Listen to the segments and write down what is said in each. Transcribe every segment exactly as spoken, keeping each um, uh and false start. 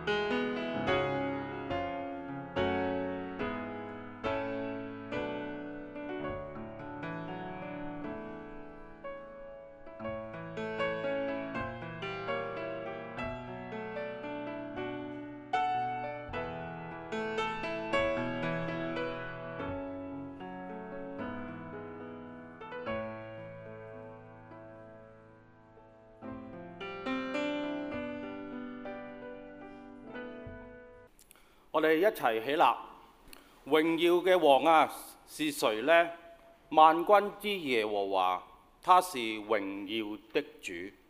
我哋一齊起立，榮耀嘅王啊，是誰呢？萬軍之耶和華，他是榮耀的主。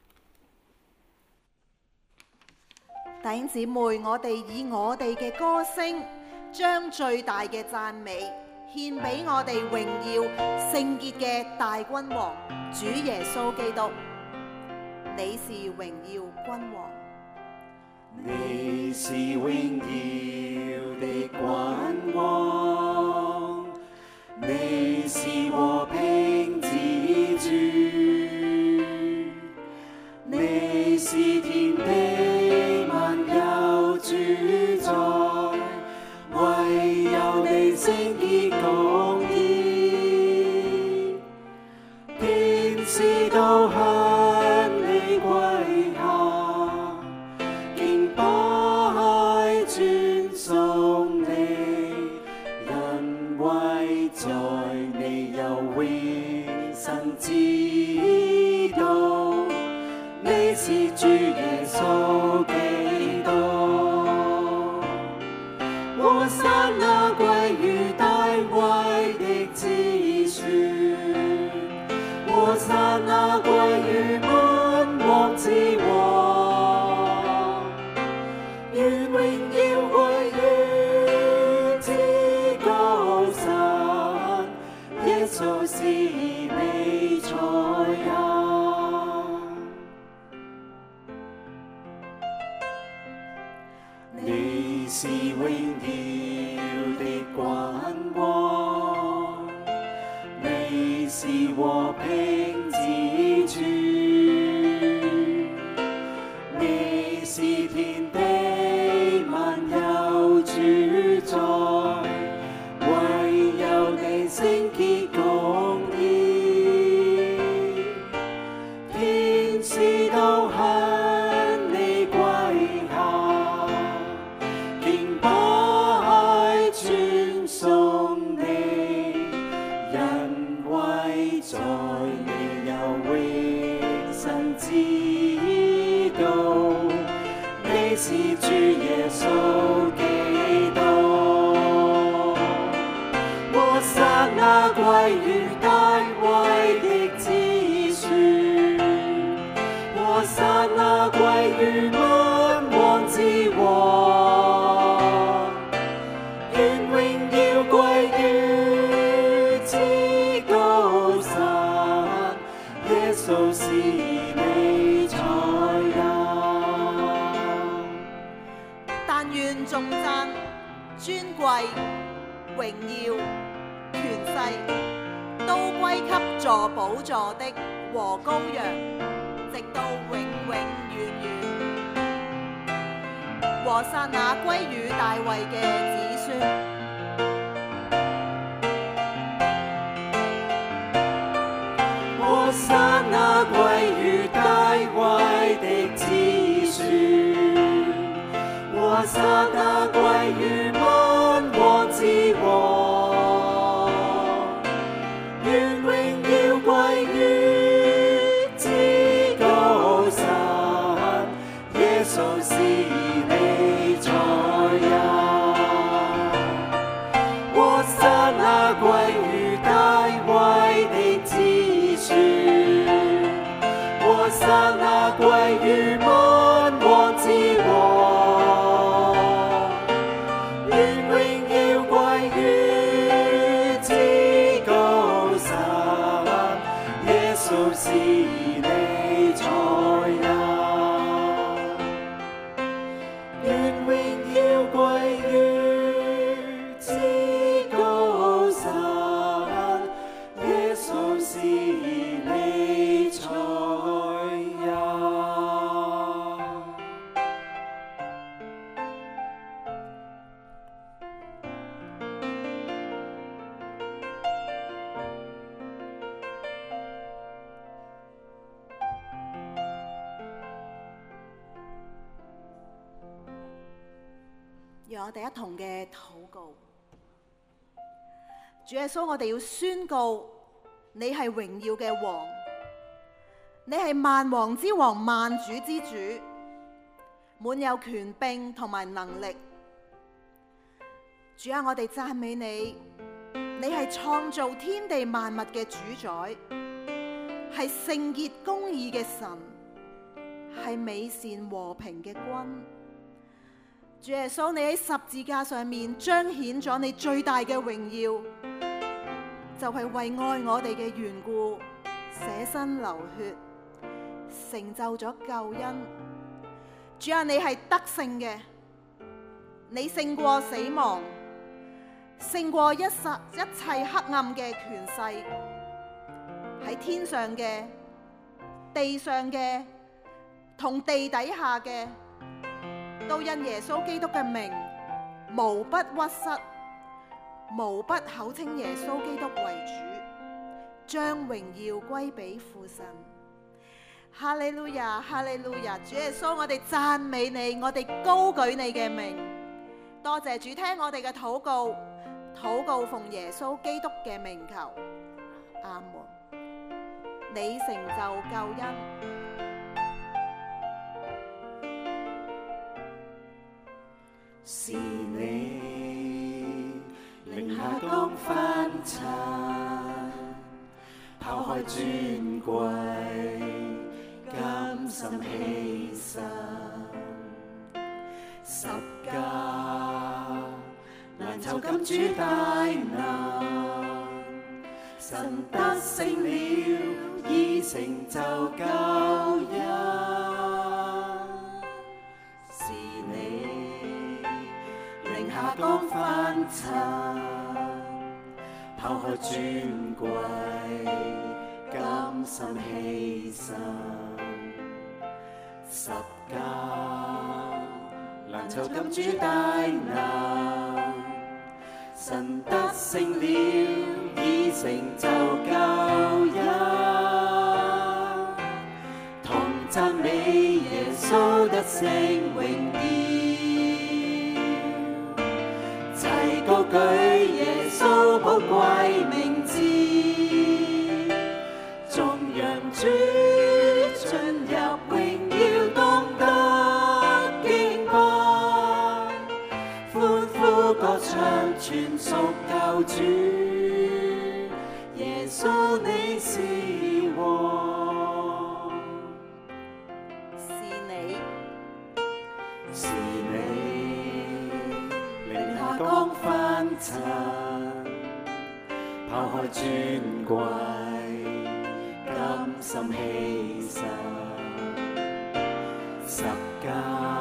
弟兄姊妹，我哋以我哋嘅歌聲，將最大嘅讚美獻俾我哋榮耀聖潔嘅大君王主耶穌基督。你是榮耀君王。 你是榮耀的君王，你是和平之主，你是天地萬有主宰，唯有你聖潔公義，天使都向你跪下。尊崇你，因為在你有永生之道，你是主耶穌基督。和散那歸於大衛的子孫，和散那歸於萬王之王。願榮耀歸於至高神，耶穌是彌賽亞。你是榮耀的君王，你是和平之主，你是天地萬有主宰，唯有你聖潔公義，天使都向你跪下，敬拜尊崇你，因為在你有永生之道，你是主耶穌基督。和散那歸於大衛的子孫，和散那歸於萬王之王。願榮耀歸於至高神，耶穌是彌賽亞。 但願頌讚、尊貴、榮耀、權勢，都歸給坐寶座的和羔羊，直到永永遠遠。和散那歸於大衛嘅子孫， 和散那歸於大衛的子孫，和散那歸於萬王之王。願榮耀歸於至高神，耶穌是彌賽亞。和散那歸於大衛的子孫，和散那歸於萬王之王。願榮耀歸於至高神，耶穌是彌賽亞。願榮讓我哋一同嘅禱告。主耶穌，我哋要宣告你係榮耀嘅王，你係萬王之王、萬主之主，滿有權柄同埋能力。主啊，我哋讚美你，你係創造天地萬物嘅主宰，係聖潔公義嘅神，係美善和平嘅君。主耶穌，你喺十字架上面彰顯咗你最大嘅榮耀，就係為愛我哋嘅緣故捨身流血，成就咗救恩。主啊，你係得勝嘅，你勝過死亡，勝過一切一切黑暗嘅權勢，喺天上嘅、地上嘅同地底下嘅，都因耶穌基督嘅名無不屈膝，無不口稱耶穌基督為主，將榮耀歸俾父神。哈利路亞，哈利路亞！主耶穌，我哋讚美你，我哋高舉你嘅名。多謝主聽我哋嘅禱告，禱告奉耶穌基督嘅名求，阿門。你成就救恩。 是你令下降凡塵，拋開尊貴，甘心犧牲，十架難囚禁主大能，神得勝了，已成就救恩。是你令下降凡塵，拋開尊貴，甘心犧牲，十架難囚禁主大能，神得勝了，已成就救恩。同讚美耶穌得勝榮耀，齊高舉耶穌寶貴名字，頌揚主進入榮耀，當得敬拜，歡呼歌唱全屬救主，耶穌你是王。 是你， 是你令下降凡塵，拋開尊貴，甘心犧牲，十架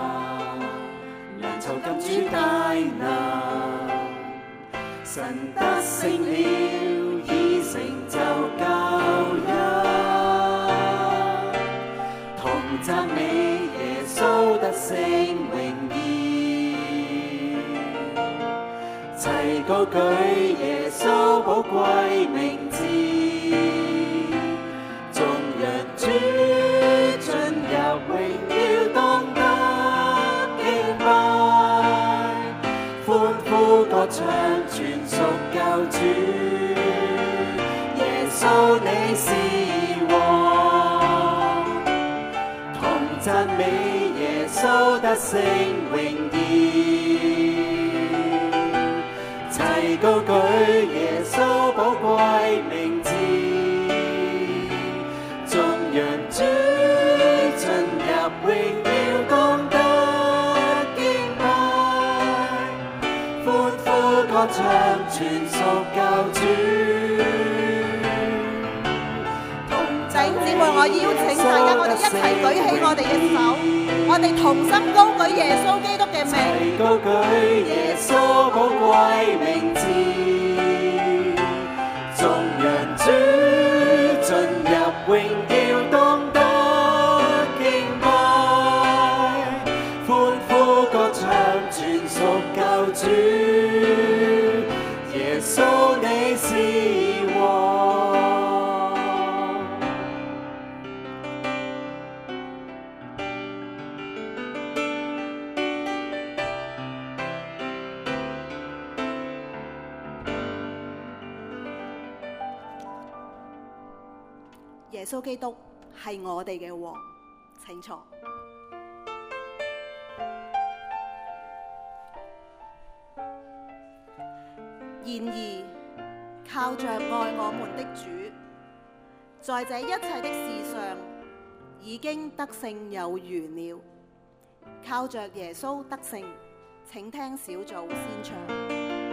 難囚禁主大能，神得勝了，已成就救恩。同讚美耶穌得勝榮耀，齊高舉耶穌寶貴名字，頌揚主進入榮耀，當得敬拜，歡呼歌唱全屬救主，耶穌你是王。同讚美耶穌得勝榮耀，齊高舉耶穌寶貴名字，頌揚主進入榮耀，當得敬拜，歡呼歌唱全屬救主。 弟兄姊妹，我邀請大家，我哋一齊舉起我哋嘅手，我哋同心高舉耶穌基督嘅名， 齊高舉耶穌寶貴名字，頌揚主進入榮耀，當得敬拜，歡呼歌唱全屬救主，耶穌你是王。 穌基督係我哋嘅王。請坐。然而，靠着愛我們的主，在這一切的事上已經得勝有餘了。靠着耶穌得勝，請聽小組先唱。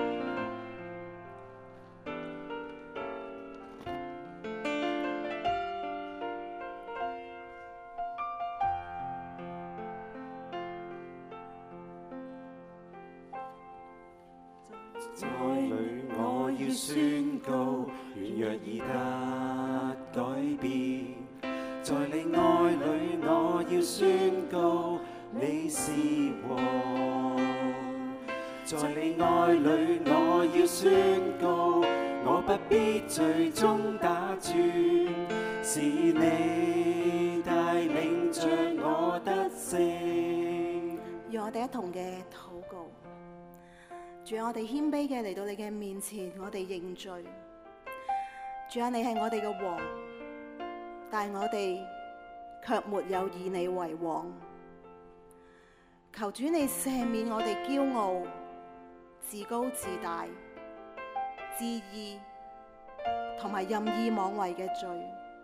在裏我要宣告，軟弱已得改變。在你愛裏我要宣告，你是王。在你愛裏我要宣告，我不必最終打轉，是你帶領着我得勝。 讓我哋一同嘅禱告。主啊，我哋謙卑嘅嚟到你嘅面前，我哋認罪。主啊，你係我哋嘅王，但係我哋卻沒有以你為王。求主你赦免我哋驕傲、自高自大、自義同埋任意妄為嘅罪。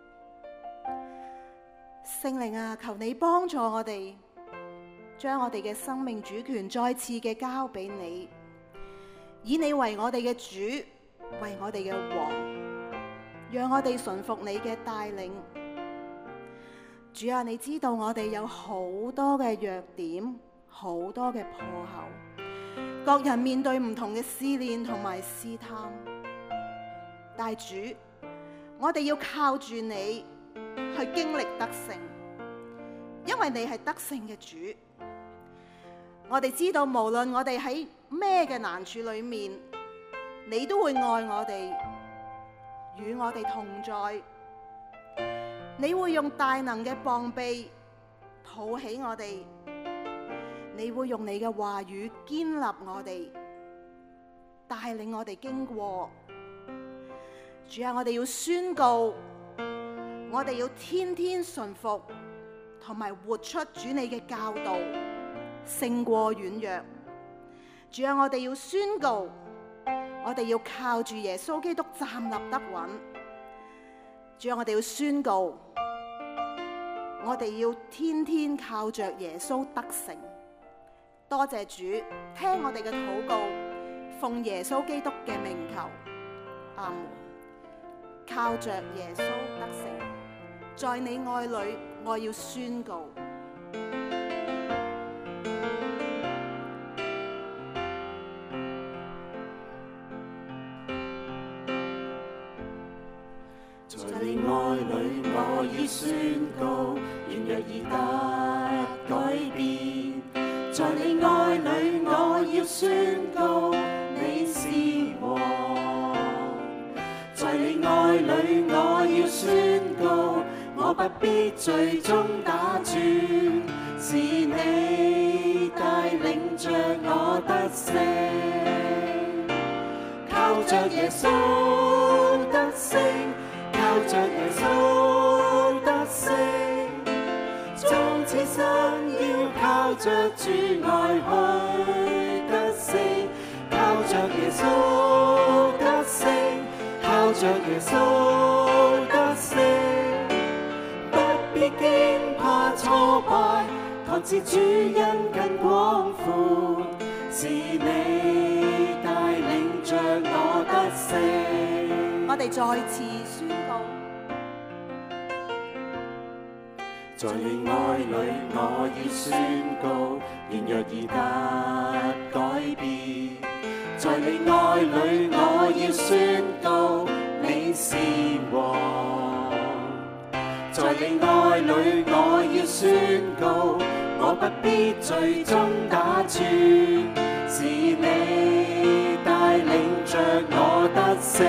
聖靈啊，求你幫助我哋，將我哋嘅生命主權再次嘅交俾你。以你為我哋嘅主，為我哋嘅王，讓我哋順服你嘅帶領。主啊，你知道我哋有好多嘅弱點，好多嘅破口，各人面對唔同嘅試煉同埋試探。但主，我哋要靠住你去經歷得勝，因為你係得勝嘅主。我哋知道，無論我哋喺咩嘅難處裏面，你都會愛我哋，與我哋同在。你會用大能嘅膀臂抱起我哋，你會用你嘅話語堅立我哋，帶領我哋經過。主啊，我哋要宣告，我哋要天天順服，同埋活出主你嘅教導，勝過軟弱。主啊，我哋要宣告，我哋要靠住耶穌基督站立得穩。主啊，我哋要宣告，我哋要天天靠着耶穌得勝。多謝主，聽我哋嘅禱告，奉耶穌基督嘅名求，阿門。靠着耶穌得勝，在你愛裏，我要宣告。 在你愛裏，我要宣告，軟弱已得改變。在你愛裏，我要宣告，你是王。在你愛裏，我要宣告，我不必最終打轉，是你帶領着我得勝。靠着耶穌得勝，靠着耶穌得勝，縱此生要靠着主愛去得勝。靠着耶穌得勝，靠着耶穌得勝，不必驚怕挫敗，確知主恩更廣闊，是你帶領着我得勝。 我哋再次宣告， 在你愛裏，我要宣告，軟弱已得改變。在你愛裏，我要宣告，你是王。在你愛裏，我要宣告，我不必最終打轉，是你帶領着我得勝。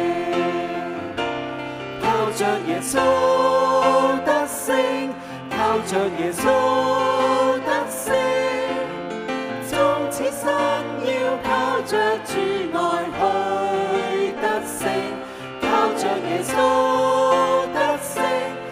靠着耶穌得勝，靠着耶穌得勝，縱此生要靠着主愛去得勝。靠着耶穌得勝，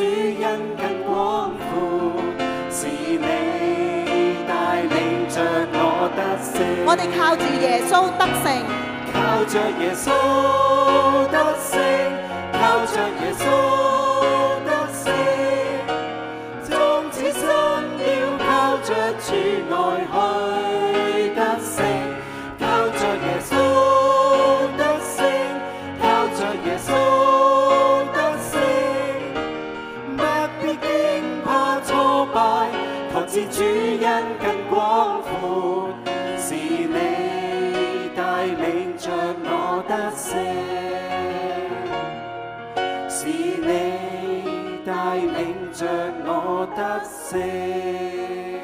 恩更廣闊，是你帶領着我得勝。 我哋靠住耶穌得勝， 靠着耶穌得勝，靠着耶穌得勝，縱此生要靠着主愛去得勝，靠着耶穌得勝，靠着耶穌得勝，不必驚怕挫敗，確知主恩更廣闊，是你帶領着我得勝，是你帶領着我得勝。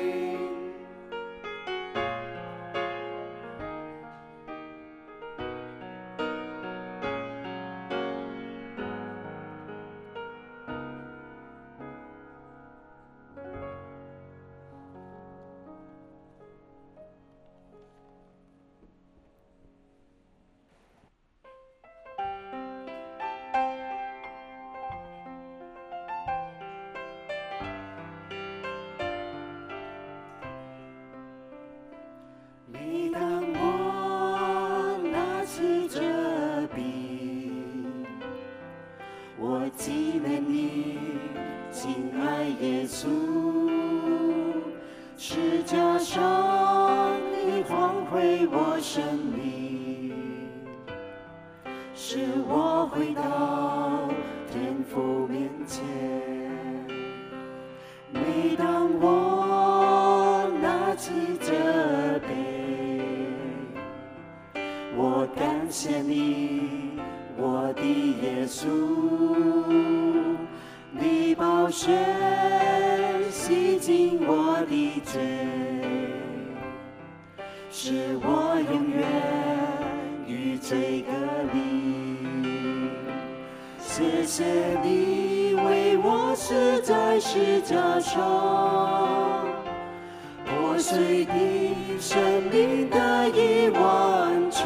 每當我拿起這筆，我紀念你，親愛耶穌，十架上你換回我生命，使我回到天父面前。每當我拿起這杯，我感謝你，我的耶穌，你寶血洗淨我的罪，使我永遠與罪隔離。謝謝你為我死在十架上，破碎的生命得以完全，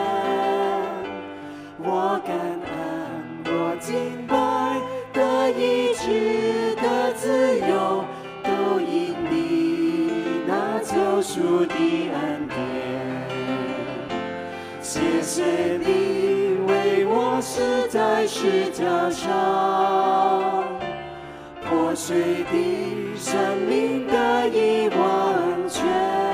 我感恩，我敬拜，得醫治的自由，都因你那救贖的恩典。謝謝你為我死在十架上，破碎的生命得以完全，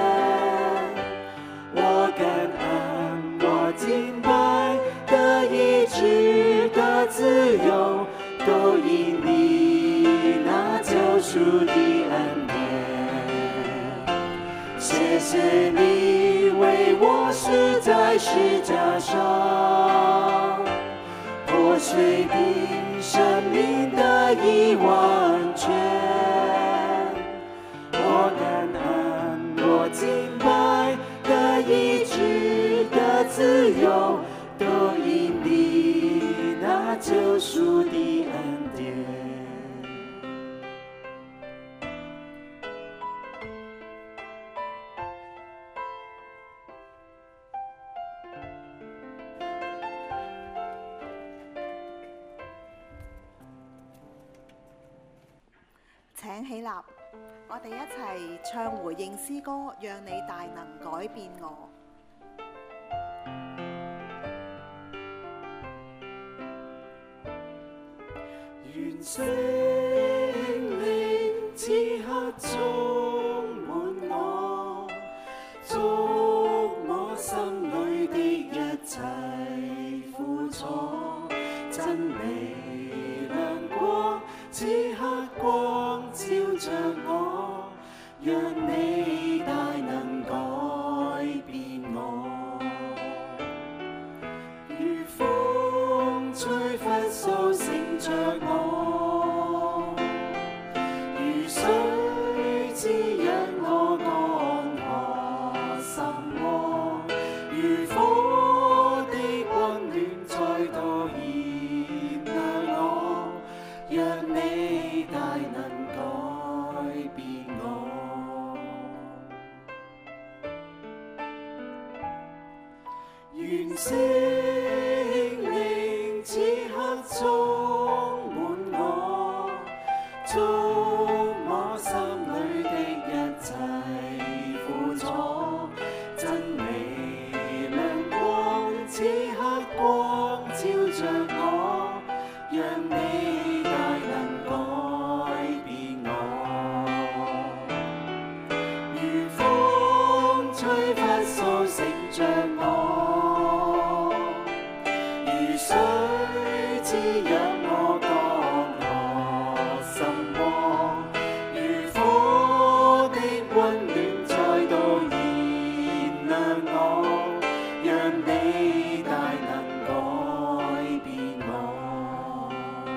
我感恩，我敬拜，得醫治的自由，都因你那救贖的恩典。謝謝你為我死在十架上，破碎的生命得以完全，我感恩，我敬拜，得醫治的自由，都因你那救贖的恩典。 請起立，我哋一齊唱回應詩歌，讓你大能改變我。 願聖靈此刻充滿我，觸我心裏的一切苦楚，真理亮光，此刻光照着我，讓你大能改變我。如風吹拂掃醒着我，如水滋養我乾涸心窩，如火的溫暖再度燃亮我，讓你大能改變我。願聖靈此刻充滿我， 滋養我江河心窩，如火的溫暖再度燃亮我，讓你大能改變我。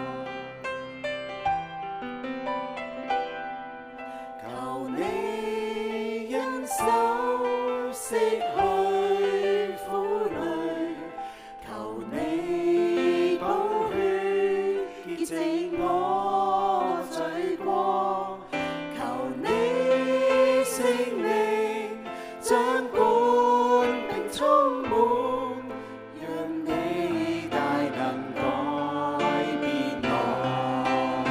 求你恩手拭去苦淚，求你寶血潔淨我罪過，求你聖靈掌管並充滿，讓你大能改變我。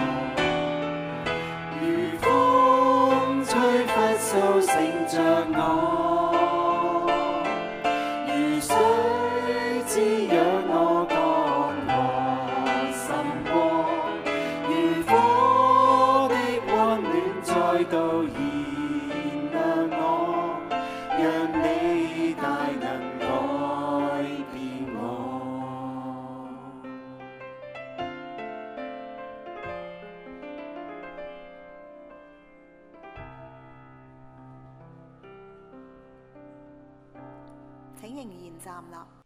如風吹拂掃醒着我，如水滋養我江河心窩，如火的溫暖再度燃亮我，讓你大能改變我。 請仍然站立。